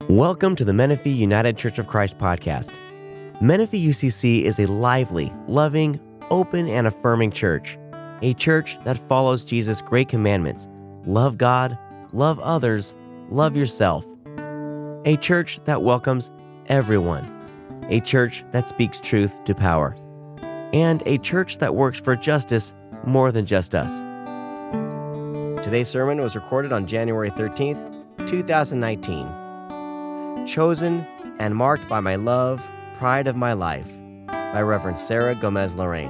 Welcome to the Menifee United Church of Christ podcast. Menifee UCC is a lively, loving, open, and affirming church. A church that follows Jesus' great commandments. Love God, love others, love yourself. A church that welcomes everyone. A church that speaks truth to power. And a church that works for justice more than just us. Today's sermon was recorded on January 13th, 2019. Chosen and Marked by My Love, Pride of My Life, by Reverend Sarah Gomez-Lorraine.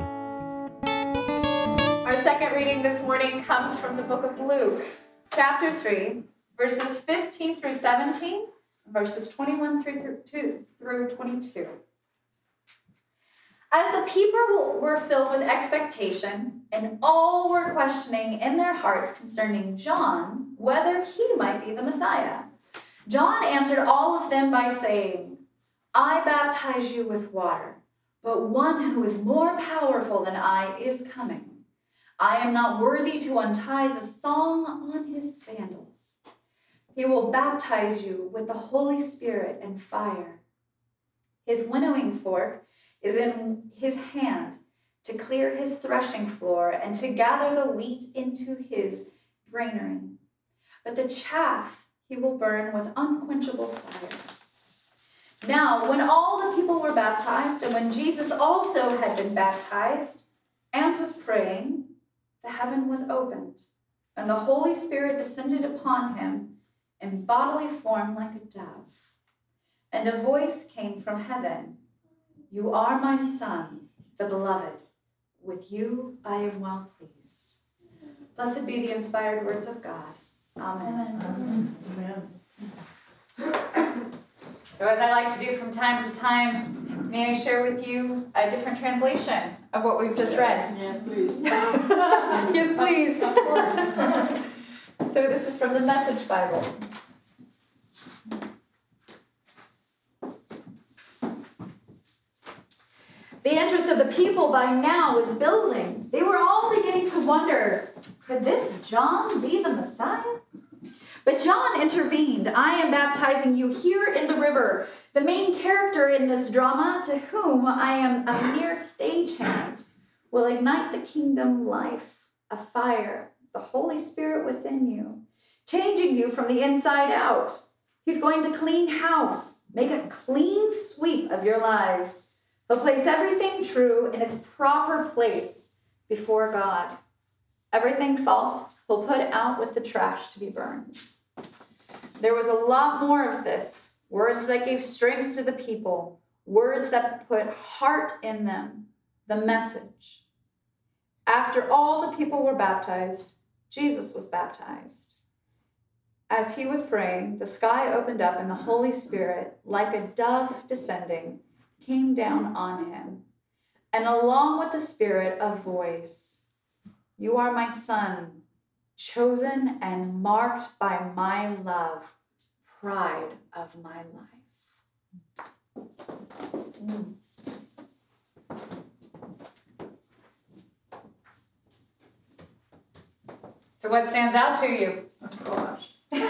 Our second reading this morning comes from the book of Luke, chapter 3, verses 15 through 17, verses 21 through 22. As the people were filled with expectation, and all were questioning in their hearts concerning John, whether he might be the Messiah, John answered all of them by saying, I baptize you with water, but one who is more powerful than I is coming. I am not worthy to untie the thong on his sandals. He will baptize you with the Holy Spirit and fire. His winnowing fork is in his hand to clear his threshing floor and to gather the wheat into his granary. But the chaff he will burn with unquenchable fire. Now, when all the people were baptized, and when Jesus also had been baptized and was praying, the heaven was opened, and the Holy Spirit descended upon him in bodily form like a dove. And a voice came from heaven, You are my Son, the Beloved. With you I am well pleased. Blessed be the inspired words of God. Amen. Amen. So as I like to do from time to time, may I share with you a different translation of what we've just read? Yeah, please. Yes, please. Of course. So this is from the Message Bible. The interest of the people by now was building. They were all beginning to wonder, could this John be the Messiah? But John intervened. I am baptizing you here in the river. The main character in this drama, to whom I am a mere stagehand, will ignite the kingdom life, a fire, the Holy Spirit within you, changing you from the inside out. He's going to clean house, make a clean sweep of your lives. He'll place everything true in its proper place before God. Everything false, he'll put out with the trash to be burned. There was a lot more of this. Words that gave strength to the people. Words that put heart in them. The message. After all the people were baptized, Jesus was baptized. As he was praying, the sky opened up and the Holy Spirit, like a dove descending, came down on him. And along with the Spirit, a voice. You are my Son, chosen and marked by my love, pride of my life. So what stands out to you? Oh, gosh.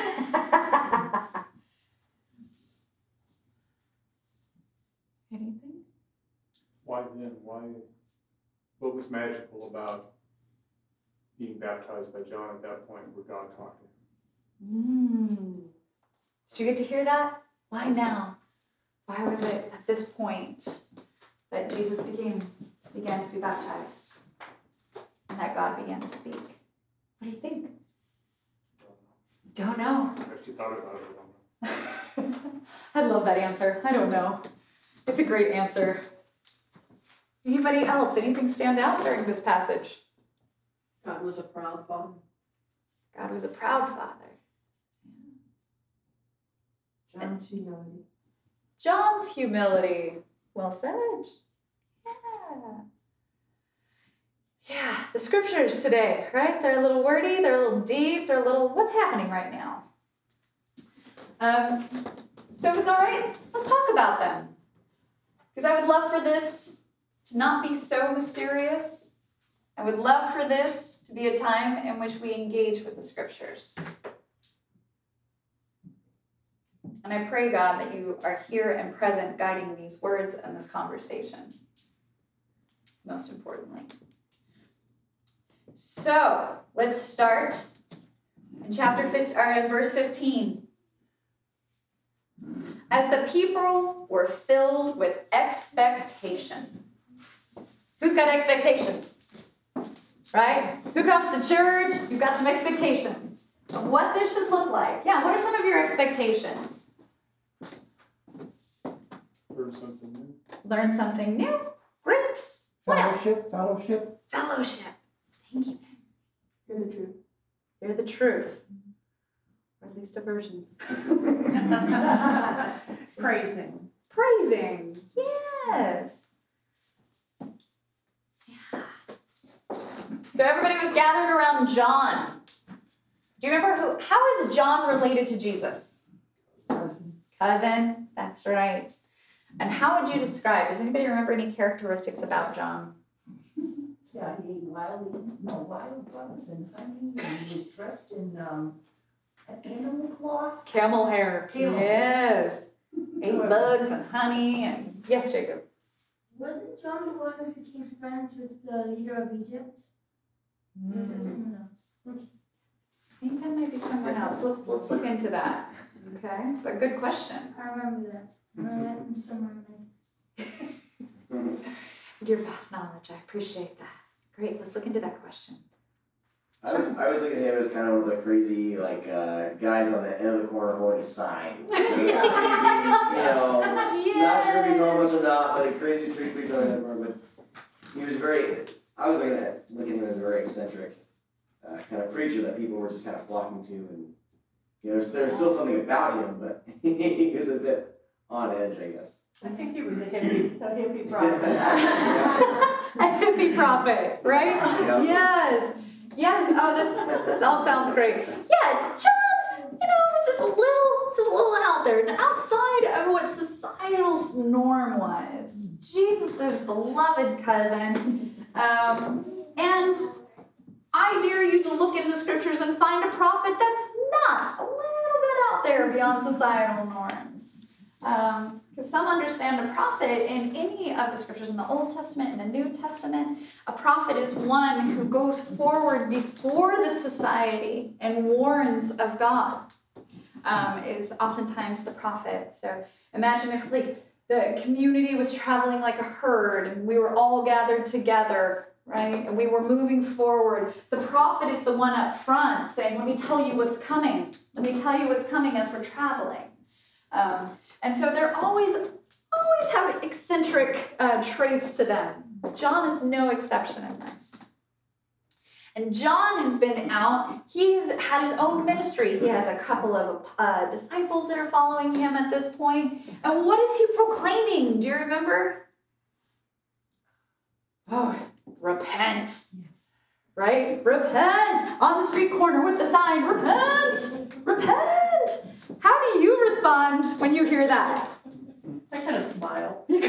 Anything? Why then? What was magical about being baptized by John at that point where God talked to him? Did you get to hear that? Why now? Why was it at this point that Jesus began to be baptized and that God began to speak? What do you think? Don't know. I actually thought about it. I love that answer. I don't know. It's a great answer. Anybody else? Anything stand out during this passage? God was a proud father. God was a proud father. John's humility. John's humility. Well said. Yeah, the scriptures today, right? They're a little wordy, they're a little deep, they're a little, what's happening right now? So if it's all right, let's talk about them. Because I would love for this to not be so mysterious. I would love for this to be a time in which we engage with the scriptures. And I pray, God, that you are here and present guiding these words and this conversation, most importantly. So let's start in in verse 15. As the people were filled with expectation. Who's got expectations? Right? Who comes to church? You've got some expectations of what this should look like. Yeah, what are some of your expectations? Learn something new. Learn something new. Great. What else? Fellowship. Fellowship. Thank you. Hear the truth. Hear the truth. Or at least a version. Praising. Praising. Yes. Yeah. So everybody was gathered around John. Do you remember how is John related to Jesus? Cousin. That's right. And how would you describe? Does anybody remember any characteristics about John? Yeah, he ate wild bugs and honey, and he was dressed in an animal cloth. Camel hair. Camel. Yes. Ate bugs and honey and yes, Jacob. Wasn't John the one who became friends with the leader of Egypt? Or was it someone else? I think that might be someone else. Let's look into that. Okay, but good question. I remember that. I remember that from somewhere. Your vast knowledge, I appreciate that. Great, let's look into that question. I was looking at him as kind of one of the crazy guys on the end of the corner holding a sign. So crazy, not sure if he's homeless or not, but a crazy street preacher on that corner. But he was I was looking at him as a very eccentric kind of preacher that people were just kind of flocking to, and there's still something about him, but he was a bit on edge, I guess. I think he was a hippie prophet. A hippie prophet, right? Yeah. Yes. Oh, this all sounds great. Yeah, John, was just a little out there, and outside of what societal norm was. Jesus' beloved cousin, and I dare you to look in the scriptures and find a prophet that's not a little bit out there beyond societal norms. Because some understand a prophet in any of the scriptures, in the Old Testament and the New Testament, a prophet is one who goes forward before the society and warns of God, is oftentimes the prophet. So imagine if the community was traveling like a herd and we were all gathered together, right? And we were moving forward. The prophet is the one up front saying, let me tell you what's coming. Let me tell you what's coming as we're traveling. And so they're always have eccentric traits to them. John is no exception in this. And John has been out. He has had his own ministry. He has a couple of disciples that are following him at this point. And what is he proclaiming? Do you remember? Oh, repent. Yes. Right? Repent! On the street corner with the sign, repent! Repent! How do you respond when you hear that? I kind of smile. Right?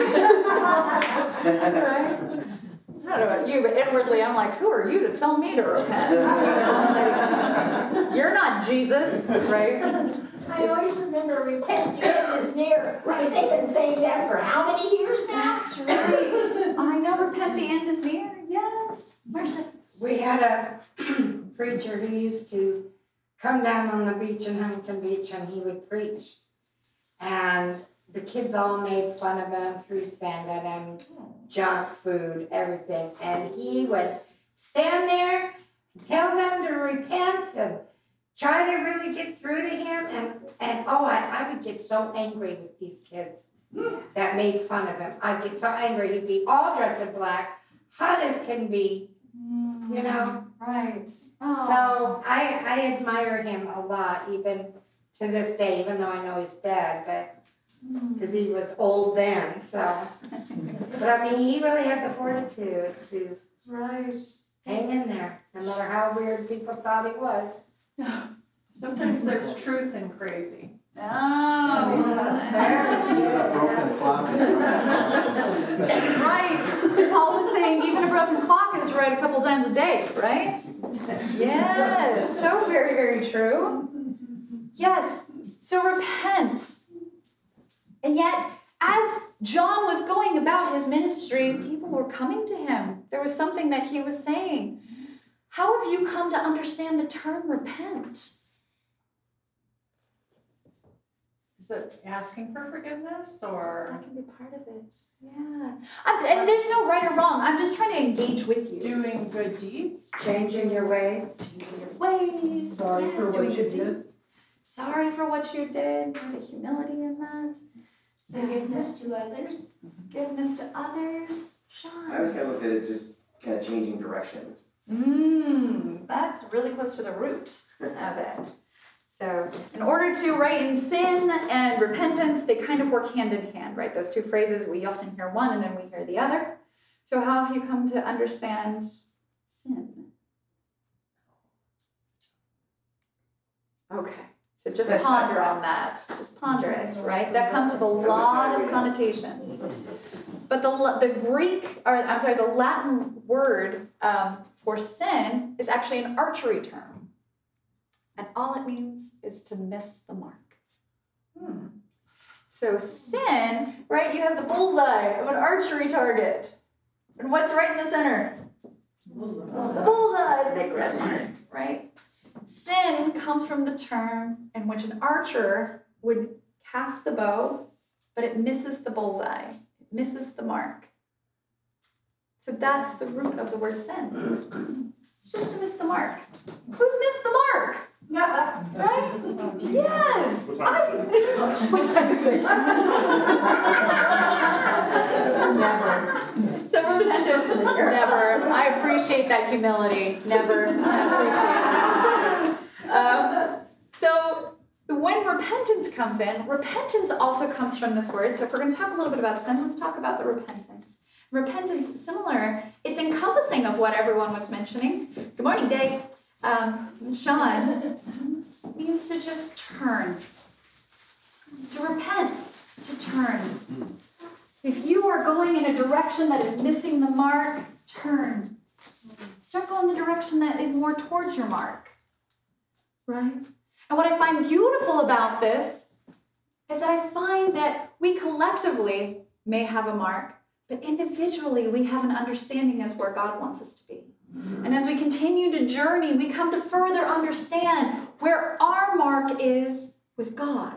I don't know about you, but inwardly I'm like, who are you to tell me to repent? You're not Jesus, right? I always remember repent, the end is near. Right, they've been saying that for how many years now? That's right. I know, repent, the end is near. Yes. Marcia. We had a preacher who used to come down on the beach in Huntington Beach and he would preach. And the kids all made fun of him, threw sand at him, junk food, everything. And he would stand there and tell them to repent and try to really get through to him. And I would get so angry with these kids that made fun of him. I'd get so angry. He'd be all dressed in black, hot as can be. Right. Oh. So I admire him a lot, even to this day, even though I know he's dead, but because he was old then. So, but I mean, he really had the fortitude to hang in there, no matter how weird people thought he was. Sometimes there's truth in crazy. Oh, right. Paul was saying even a broken clock is right a couple times a day, right? Yes. So very, very true. Yes. So repent. And yet, as John was going about his ministry, people were coming to him. There was something that he was saying. How have you come to understand the term repent? Is it asking for forgiveness or That can be part of it. Yeah. And there's no right or wrong. I'm just trying to engage with you. doing good deeds? Changing your ways. Changing your ways. Sorry for doing what you good did. deeds. Sorry for what you did. The humility in that. Forgiveness to others. Forgiveness to others. I always Sean. kind of look at it just kind of changing direction. That's really close to the root of it. So, in order to, right, in sin and repentance, they kind of work hand in hand, right? Those two phrases, we often hear one and then we hear the other. So, how have you come to understand sin? Okay, so just ponder on that. Just ponder it, right? That comes with a lot of connotations. But the Latin word for sin is actually an archery term. And all it means is to miss the mark. So sin, right, you have the bullseye of an archery target. And what's right in the center? The bullseye, the big red mark, right? Sin comes from the term in which an archer would cast the bow, but it misses the bullseye. It misses the mark. So that's the root of the word sin. It's just to miss the mark. Who's missed the mark? Right? Yes. What time is it? What time is it? Never. So repentance, never. I appreciate that humility. Never. I appreciate it. So when repentance comes in, repentance also comes from this word. So if we're going to talk a little bit about sin, let's talk about the repentance. Repentance is similar. It's encompassing of what everyone was mentioning. Good morning, Dave. Sean means to just turn, to repent, to turn. If you are going in a direction that is missing the mark, turn. Start going the direction that is more towards your mark, right? And what I find beautiful about this is that I find that we collectively may have a mark, but individually we have an understanding as where God wants us to be. And as we continue to journey, we come to further understand where our mark is with God.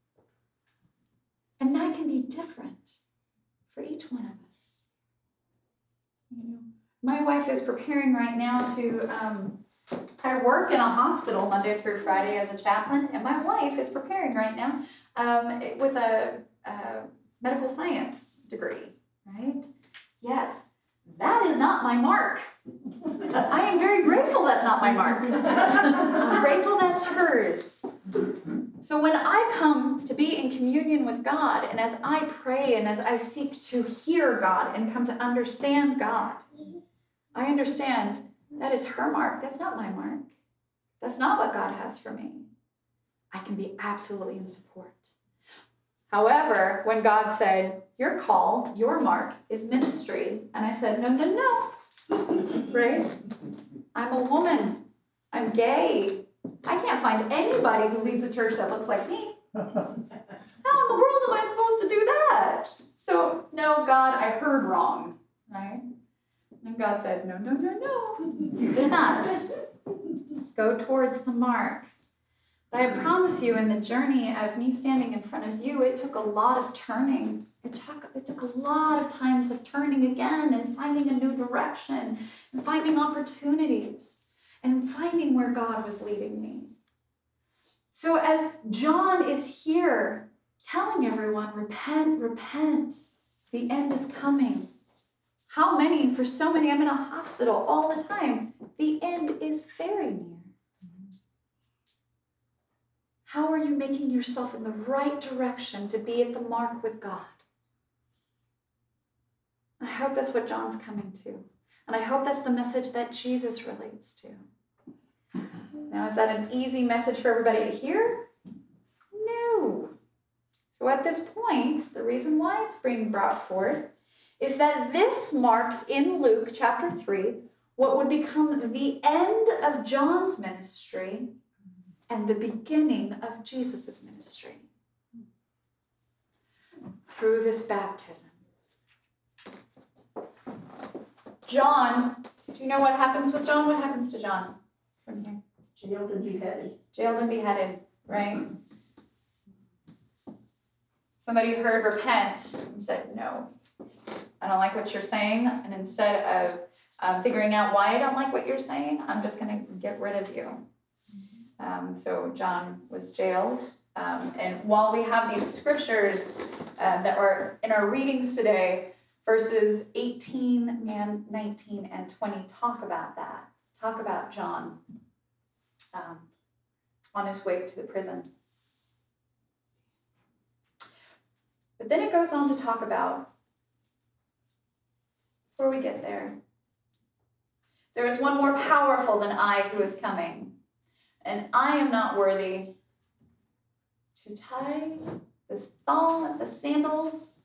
And that can be different for each one of us. You know, my wife is preparing right now to, I work in a hospital Monday through Friday as a chaplain, and my wife is preparing right now with a medical science degree, right? Yes, that is not my mark. I am very grateful that's not my mark. I'm grateful that's hers. So when I come to be in communion with God, and as I pray and as I seek to hear God and come to understand God, I understand that is her mark. That's not my mark. That's not what God has for me. I can be absolutely in support. However, when God said, your call, your mark is ministry, and I said, no, right? I'm a woman. I'm gay. I can't find anybody who leads a church that looks like me. How in the world am I supposed to do that? So, no, God, I heard wrong, right? And God said, no, you did not. Go towards the mark. But I promise you, in the journey of me standing in front of you, it took a lot of turning. It took a lot of times of turning again and finding a new direction and finding opportunities and finding where God was leading me. So as John is here telling everyone, repent, the end is coming. How many, for so many, I'm in a hospital all the time, the end is very near. How are you making yourself in the right direction to be at the mark with God? I hope that's what John's coming to. And I hope that's the message that Jesus relates to. Now, is that an easy message for everybody to hear? No. So at this point, the reason why it's being brought forth is that this marks in Luke chapter 3 what would become the end of John's ministry and the beginning of Jesus' ministry. through this baptism. John, do you know what happens with John? What happens to John from here? Jailed and beheaded. Jailed and beheaded, right? Somebody heard repent and said, no, I don't like what you're saying. And instead of figuring out why I don't like what you're saying, I'm just going to get rid of you. So John was jailed. And while we have these scriptures that are in our readings today, verses 18, 19, and 20 talk about that. Talk about John on his way to the prison. But then it goes on to talk about, before we get there is one more powerful than I who is coming, and I am not worthy to tie the thong on a sandal.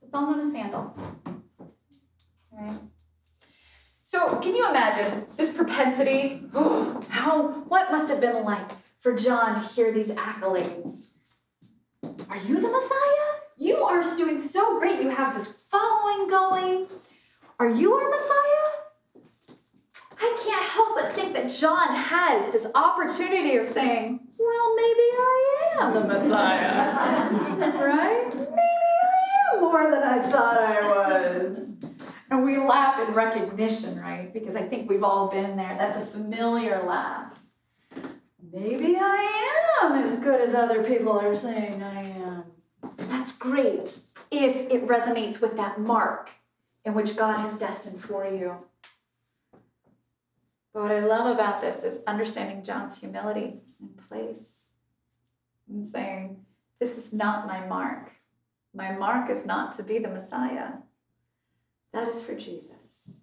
Right? So can you imagine this propensity? What must have been like for John to hear these accolades? Are you the Messiah? You are doing so great. You have this following going. Are you our Messiah? I can't help but think that John has this opportunity of saying, well, maybe I am the Messiah. Right? Maybe I am more than I thought I was. And we laugh in recognition, right? Because I think we've all been there. That's a familiar laugh. Maybe I am as good as other people are saying I am. That's great if it resonates with that mark in which God has destined for you. But what I love about this is understanding John's humility and place. And saying, this is not my mark. My mark is not to be the Messiah. That is for Jesus.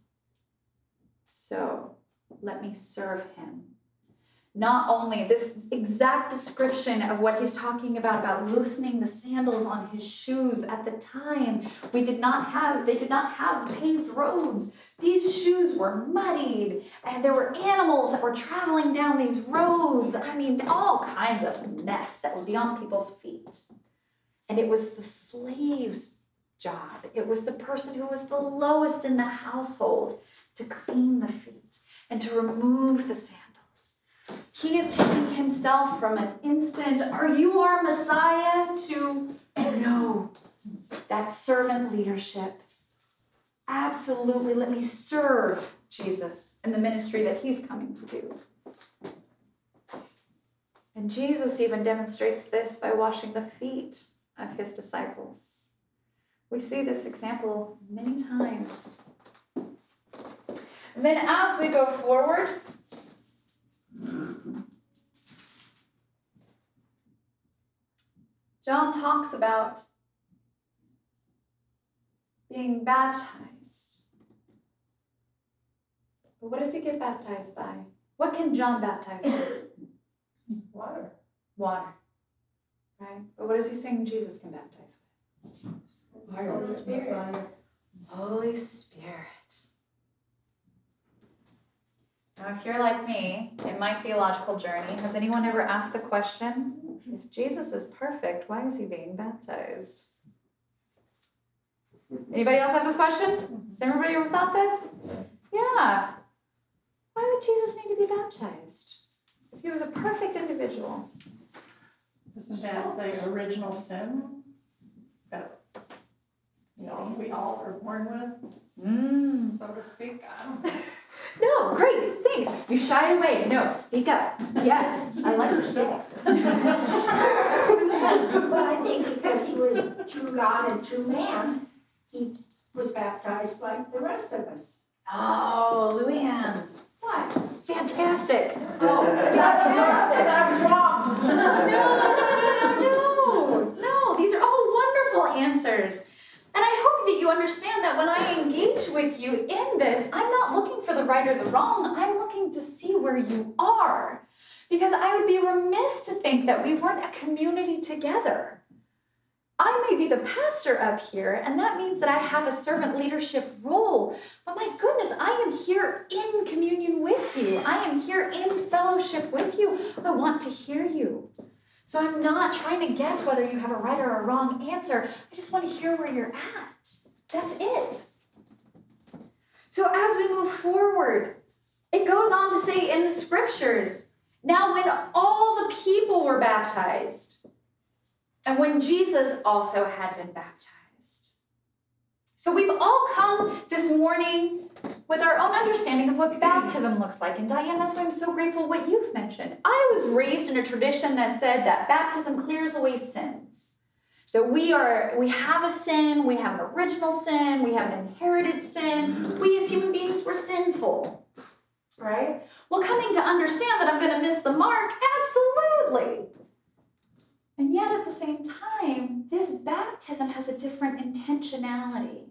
So let me serve him. Not only this exact description of what he's talking about loosening the sandals on his shoes at the time. They did not have the paved roads. These shoes were muddied, and there were animals that were traveling down these roads. I mean, all kinds of mess that would be on people's feet. And it was the slave's job. It was the person who was the lowest in the household to clean the feet and to remove the sandals. He is taking himself from an instant, are you our Messiah, to no. That's servant leadership. Absolutely, let me serve Jesus in the ministry that he's coming to do. And Jesus even demonstrates this by washing the feet of his disciples. We see this example many times. And then as we go forward, John talks about being baptized. But what does he get baptized by? What can John baptize with? Water. Water. Right? But what does he saying Jesus can baptize with? Holy Spirit. Holy Spirit. Now, if you're like me, in my theological journey, has anyone ever asked the question, if Jesus is perfect, why is he being baptized? Anybody else have this question? Has everybody ever thought this? Yeah. Why would Jesus need to be baptized if he was a perfect individual? Isn't that the original sin that, we all are born with, so to speak? I don't know. No, great, thanks. You shied away. No, speak up. Yes, I like your yourself. But I think because he was true God and true man, he was baptized like the rest of us. Oh, Luann. What? Fantastic. Oh, that was wrong. No. These are all wonderful answers. And I hope that you understand that when I engage with you in this, I'm not looking for the right or the wrong. I'm looking to see where you are. Because I would be remiss to think that we weren't a community together. I may be the pastor up here, and that means that I have a servant leadership role. But my goodness, I am here in communion with you. I am here in fellowship with you. I want to hear you. So I'm not trying to guess whether you have a right or a wrong answer. I just want to hear where you're at. That's it. So as we move forward, it goes on to say in the scriptures, now when all the people were baptized, and when Jesus also had been baptized. So we've all come this morning with our own understanding of what baptism looks like. And Diane, that's why I'm so grateful what you've mentioned. I was raised in a tradition that said that baptism clears away sins. That we have a sin, we have an original sin, we have an inherited sin. We as human beings were sinful, right? Well, coming to understand that I'm going to miss the mark, absolutely. And yet at the same time, this baptism has a different intentionality.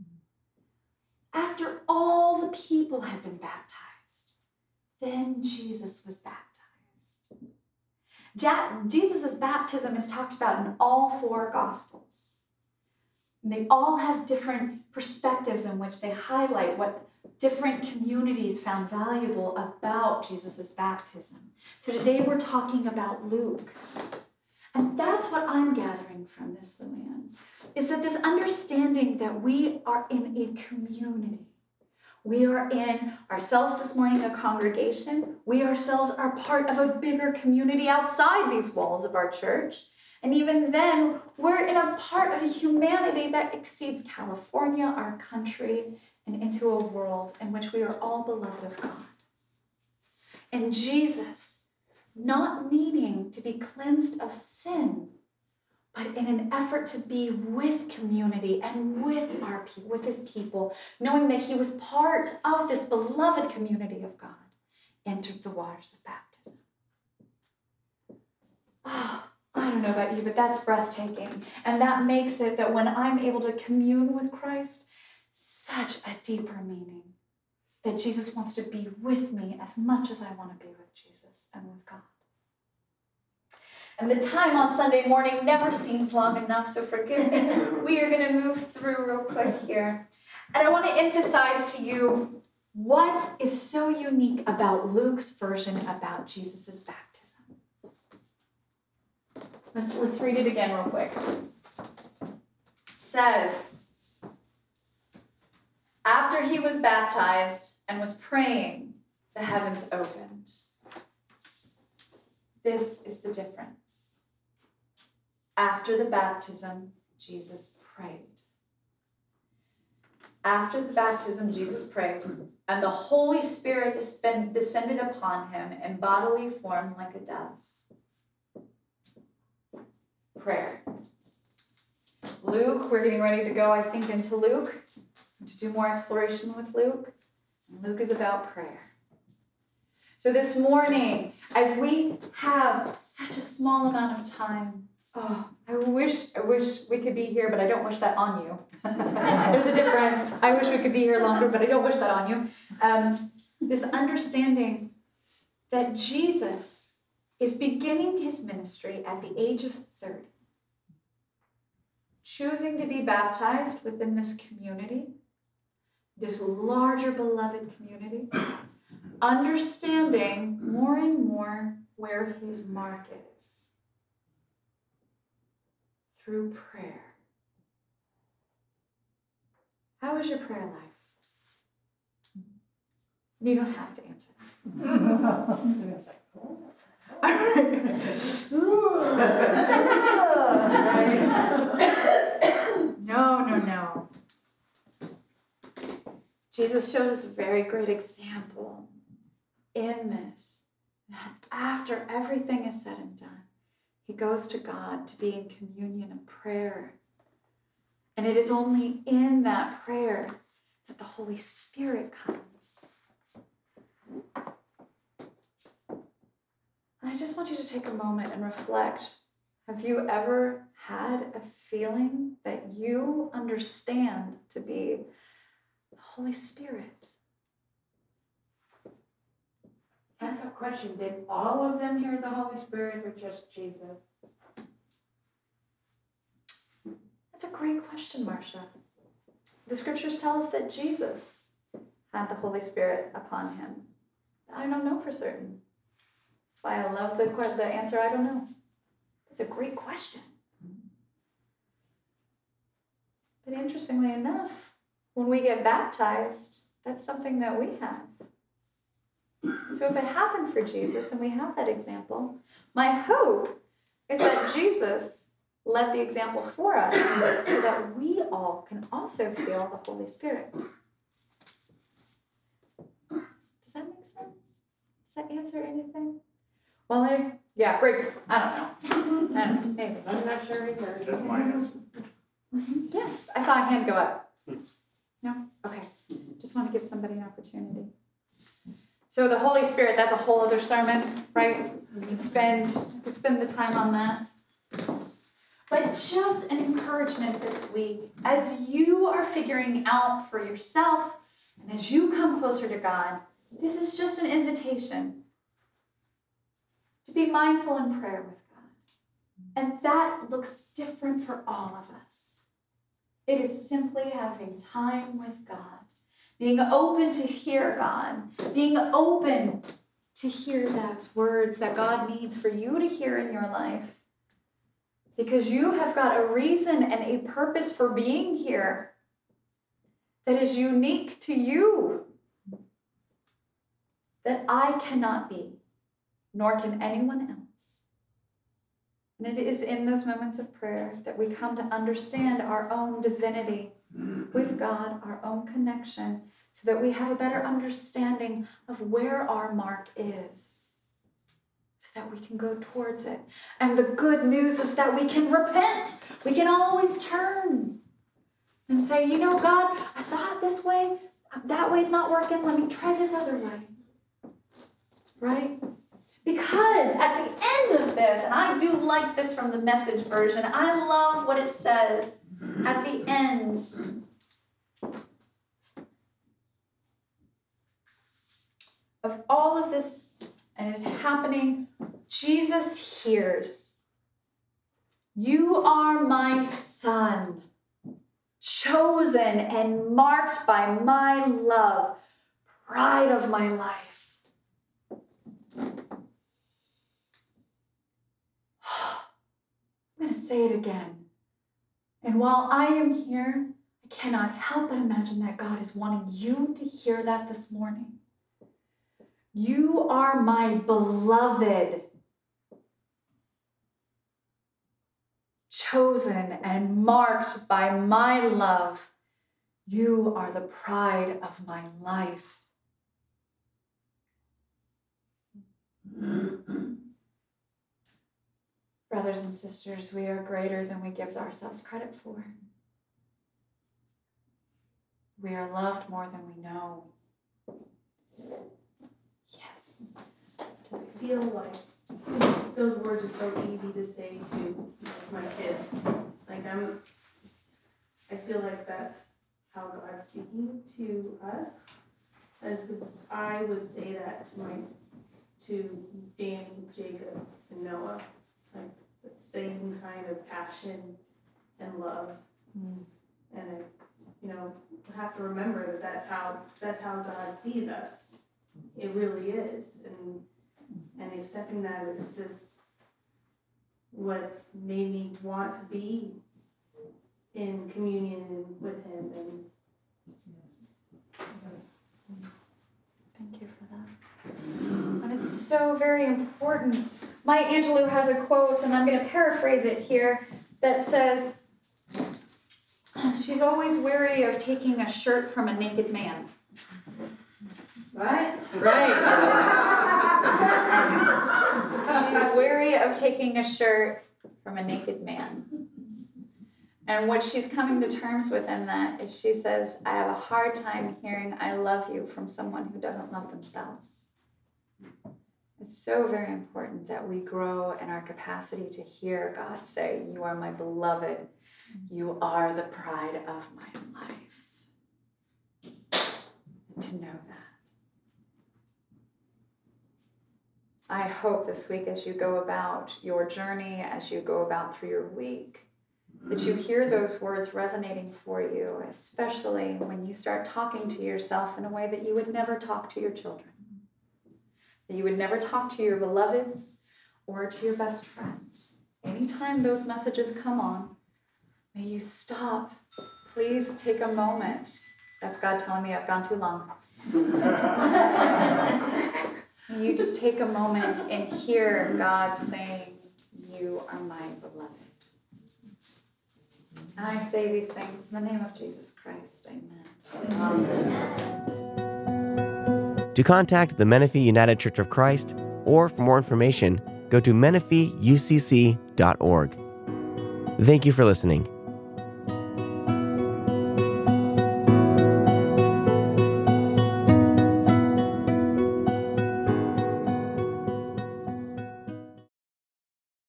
After all the people had been baptized, then Jesus was baptized. Jesus' baptism is talked about in all 4 Gospels. And they all have different perspectives in which they highlight what different communities found valuable about Jesus' baptism. So today we're talking about Luke. And that's what I'm gathering from this, Luann, is that this understanding that we are in a community. We are in ourselves this morning, a congregation. We ourselves are part of a bigger community outside these walls of our church. And even then, we're in a part of a humanity that exceeds California, our country, and into a world in which we are all beloved of God. And Jesus, not needing to be cleansed of sin, but in an effort to be with community and with his people, knowing that he was part of this beloved community of God, entered the waters of baptism. Oh, I don't know about you, but that's breathtaking. And that makes it that when I'm able to commune with Christ, such a deeper meaning. That Jesus wants to be with me as much as I want to be with Jesus and with God. And the time on Sunday morning never seems long enough, so forgive me. We are going to move through real quick here. And I want to emphasize to you what is so unique about Luke's version about Jesus' baptism. Let's read it again real quick. It says, after he was baptized and was praying, the heavens opened. This is the difference. After the baptism, Jesus prayed. After the baptism, Jesus prayed, and the Holy Spirit descended upon him in bodily form like a dove. Prayer. Luke, we're getting ready to go, I think, into Luke, to do more exploration with Luke. And Luke is about prayer. So this morning, as we have such a small amount of time, I wish we could be here, but I don't wish that on you. There's a difference. I wish we could be here longer, but I don't wish that on you. This understanding that Jesus is beginning his ministry at the age of 30, choosing to be baptized within this community, this larger beloved community, understanding more and more where his mark is through prayer. How is your prayer life? You don't have to answer that. No. Jesus shows us a very great example in this, that after everything is said and done, he goes to God to be in communion of prayer. And it is only in that prayer that the Holy Spirit comes. And I just want you to take a moment and reflect. Have you ever had a feeling that you understand to be the Holy Spirit? I have a question. Did all of them hear the Holy Spirit or just Jesus? That's a great question, Marcia. The scriptures tell us that Jesus had the Holy Spirit upon him. I don't know for certain. That's why I love the answer, I don't know. It's a great question. But interestingly enough, when we get baptized, that's something that we have. So if it happened for Jesus and we have that example, my hope is that Jesus led the example for us so that we all can also feel the Holy Spirit. Does that make sense? Does that answer anything? Well, great. I don't know. Maybe. I'm not sure either. That's my answer. Yes, I saw a hand go up. No? Okay. Just want to give somebody an opportunity. So the Holy Spirit, that's a whole other sermon, right? We could spend the time on that. But just an encouragement this week, as you are figuring out for yourself, and as you come closer to God, this is just an invitation to be mindful in prayer with God. And that looks different for all of us. It is simply having time with God, being open to hear God, being open to hear those words that God needs for you to hear in your life. Because you have got a reason and a purpose for being here that is unique to you, that I cannot be, nor can anyone else. And it is in those moments of prayer that we come to understand our own divinity with God, our own connection, so that we have a better understanding of where our mark is, so that we can go towards it. And the good news is that we can repent. We can always turn and say, you know, God, I thought this way, that way's not working, let me try this other way. Right? Because at the end of this, and I do like this from the Message version, I love what it says at the end. Of all of this and is happening, Jesus hears. You are my son, chosen and marked by my love, pride of my life. I'm going to say it again. And while I am here, I cannot help but imagine that God is wanting you to hear that this morning. You are my beloved, chosen and marked by my love. You are the pride of my life. Brothers and sisters, we are greater than we give ourselves credit for. We are loved more than we know. Yes. I feel like those words are so easy to say to my kids. Like I feel like that's how God's speaking to us. As I would say that to Danny, Jacob, and Noah, like the same kind of passion and love. And I have to remember that that's how God sees us. It really is, and accepting that is just what's made me want to be in communion with Him. And thank you for that. And it's so very important. Maya Angelou has a quote, and I'm going to paraphrase it here, that says, she's always weary of taking a shirt from a naked man. Right? Right. She's weary of taking a shirt from a naked man. And what she's coming to terms with in that is she says, I have a hard time hearing I love you from someone who doesn't love themselves. It's so very important that we grow in our capacity to hear God say, you are my beloved. You are the pride of my life. And to know that. I hope this week as you go about your journey, as you go about through your week, that you hear those words resonating for you, especially when you start talking to yourself in a way that you would never talk to your children, that you would never talk to your beloveds or to your best friend. anytime those messages come on, may you stop. Please take a moment. That's God telling me I've gone too long. May you just take a moment and hear God saying, you are my beloved. And I say these things in the name of Jesus Christ. Amen. Amen. To contact the Menifee United Church of Christ, or for more information, go to menifeeucc.org. Thank you for listening.